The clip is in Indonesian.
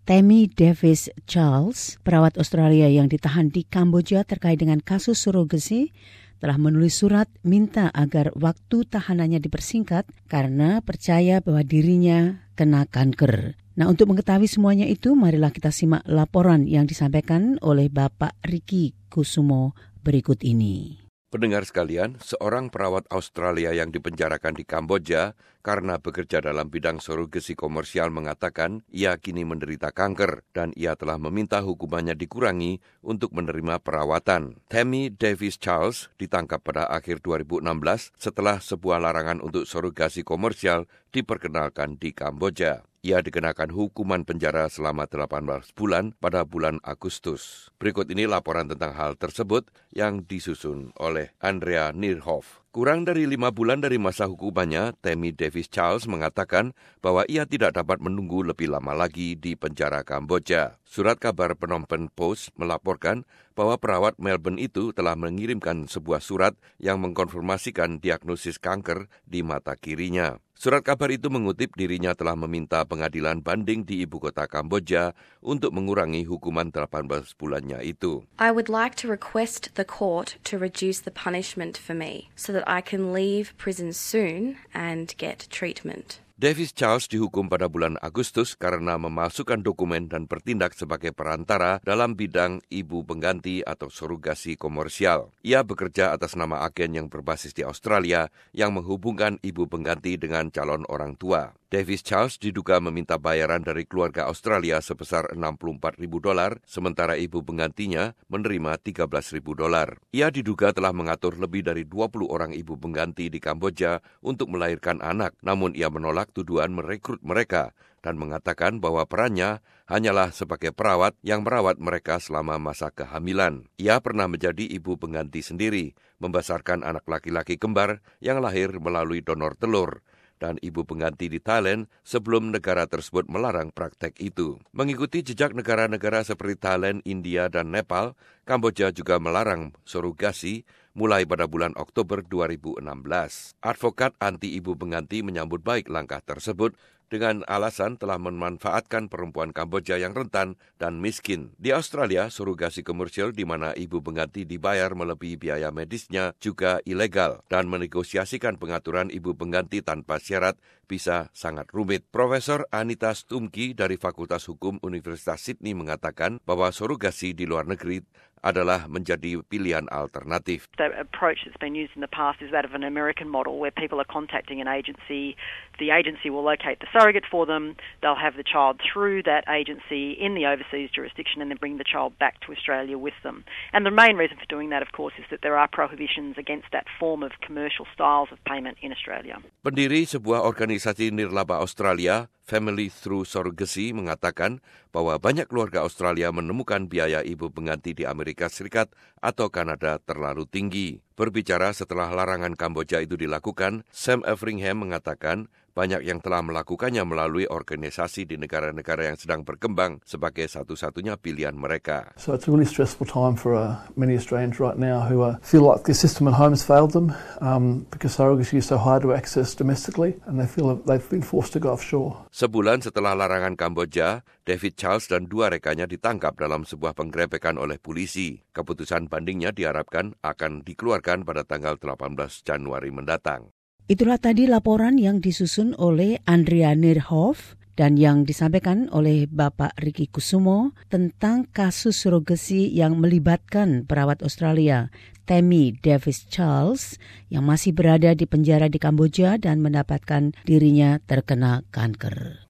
Tammy Davis Charles, perawat Australia yang ditahan di Kamboja terkait dengan kasus surogasi, telah menulis surat minta agar waktu tahanannya dipersingkat karena percaya bahwa dirinya kena kanker. Nah, untuk mengetahui semuanya itu, marilah kita simak laporan yang disampaikan oleh Bapak Ricky Kusumo berikut ini. Pendengar sekalian, seorang perawat Australia yang dipenjarakan di Kamboja karena bekerja dalam bidang surogasi komersial mengatakan ia kini menderita kanker dan ia telah meminta hukumannya dikurangi untuk menerima perawatan. Tammy Davis Charles ditangkap pada akhir 2016 setelah sebuah larangan untuk surogasi komersial diperkenalkan di Kamboja. Ia dikenakan hukuman penjara selama 18 bulan pada bulan Agustus. Berikut ini laporan tentang hal tersebut yang disusun oleh Andrea Nierhoff. Kurang dari 5 bulan dari masa hukumannya, Tammy Davis Charles mengatakan bahwa ia tidak dapat menunggu lebih lama lagi di penjara Kamboja. Surat kabar Phnom Penh Post melaporkan bahwa perawat Melbourne itu telah mengirimkan sebuah surat yang mengkonfirmasikan diagnosis kanker di mata kirinya. Surat kabar itu mengutip dirinya telah meminta pengadilan banding di ibu kota Kamboja untuk mengurangi hukuman 18 bulannya itu. I would like to request the court to reduce the punishment for me so that I can leave prison soon and get treatment. Davis Charles dihukum pada bulan Agustus karena memasukkan dokumen dan bertindak sebagai perantara dalam bidang ibu pengganti atau surogasi komersial. Ia bekerja atas nama agen yang berbasis di Australia yang menghubungkan ibu pengganti dengan calon orang tua. Davis Charles diduga meminta bayaran dari keluarga Australia sebesar $64,000, sementara ibu penggantinya menerima $13,000. Ia diduga telah mengatur lebih dari 20 orang ibu pengganti di Kamboja untuk melahirkan anak, namun ia menolak tuduhan merekrut mereka dan mengatakan bahwa perannya hanyalah sebagai perawat yang merawat mereka selama masa kehamilan. Ia pernah menjadi ibu pengganti sendiri, membesarkan anak laki-laki kembar yang lahir melalui donor telur, dan ibu pengganti di Thailand sebelum negara tersebut melarang praktek itu. Mengikuti jejak negara-negara seperti Thailand, India, dan Nepal, Kamboja juga melarang surogasi mulai pada bulan Oktober 2016. Advokat anti ibu pengganti menyambut baik langkah tersebut dengan alasan telah memanfaatkan perempuan Kamboja yang rentan dan miskin. Di Australia, surogasi komersial di mana ibu pengganti dibayar melebihi biaya medisnya juga ilegal dan menegosiasikan pengaturan ibu pengganti tanpa syarat bisa sangat rumit. Profesor Anita Stumki dari Fakultas Hukum Universitas Sydney mengatakan bahwa surogasi di luar negeri adalah menjadi pilihan alternatif. The approach that's been used in the past is that of an American model where people are contacting an agency. The agency will locate the surrogate for them. They'll have the child through that agency in the overseas jurisdiction and then bring the child back to Australia with them. And the main reason for doing that, of course, is that there are prohibitions against that form of commercial styles of payment in Australia. Pendiri sebuah organisasi nirlaba Australia, Family Through Surrogacy, mengatakan bahwa banyak keluarga Australia menemukan biaya ibu pengganti di Amerika Serikat atau Kanada terlalu tinggi. Berbicara setelah larangan Kamboja itu dilakukan, Sam Everingham mengatakan banyak yang telah melakukannya melalui organisasi di negara-negara yang sedang berkembang sebagai satu-satunya pilihan mereka. So it's a really stressful time for many Australians right now who feel like the system at home has failed them because surrogacy is so hard to access domestically and they feel they've been forced to go offshore. Sebulan setelah larangan Kamboja, David Charles dan 2 rekannya ditangkap dalam sebuah penggerebekan oleh polisi. Keputusan bandingnya diharapkan akan dikeluarkan pada tanggal 18 Januari mendatang. Itulah tadi laporan yang disusun oleh Andrea Nierhoff dan yang disampaikan oleh Bapak Ricky Kusumo tentang kasus surogasi yang melibatkan perawat Australia Tammy Davis Charles yang masih berada di penjara di Kamboja dan mendapatkan dirinya terkena kanker.